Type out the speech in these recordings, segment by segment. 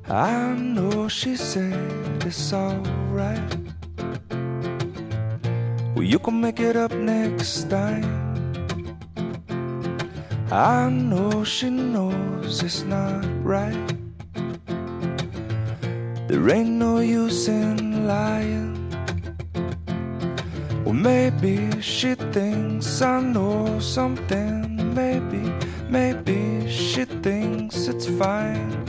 I know she said it's alright. Well, you can make it up next time. I know she knows it's not right. There ain't no use in lying. Well, maybe she thinks I know something. Maybe she thinks it's fine.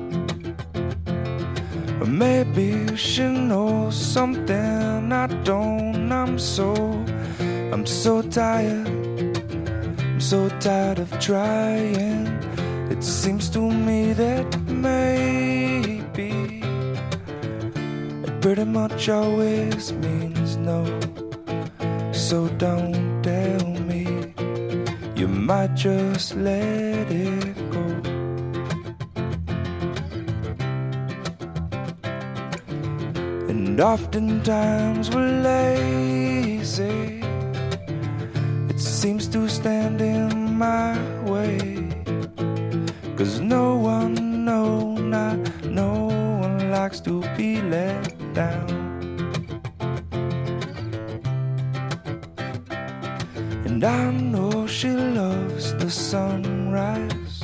Or maybe she knows something I don't. I'm so tired. I'm so tired of trying. It seems to me that maybe it pretty much always means no. So don't tell me, you might just let it go. And oftentimes we're lazy. It seems to stand in my way. 'Cause no one, not no one likes to be let down. And I know she loves the sunrise,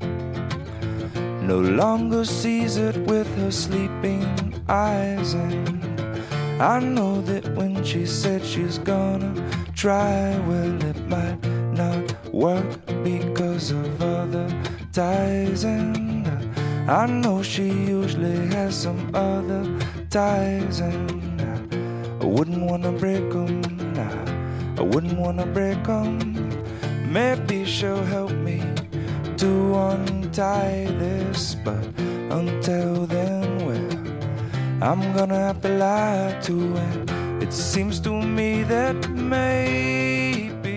no longer sees it with her sleeping eyes. And I know that when she said she's gonna try, well, it might not work because of other ties. And I know she usually has some other ties. And I wouldn't wanna break them. I wouldn't wanna break them. Maybe she'll help me to untie this, but until then, well, I'm gonna have to lie to it. It seems to me that maybe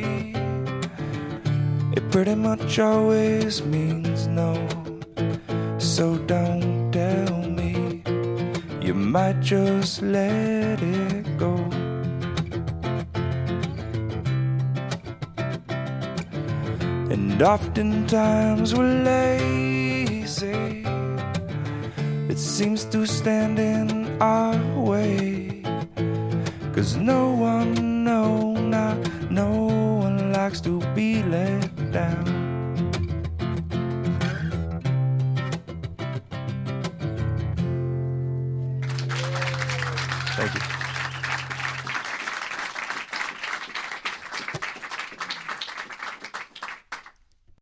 it pretty much always means no. So don't tell me, you might just let it go. And oftentimes we're lazy. It seems to stand in our way. 'Cause no one, not no one likes to be let down.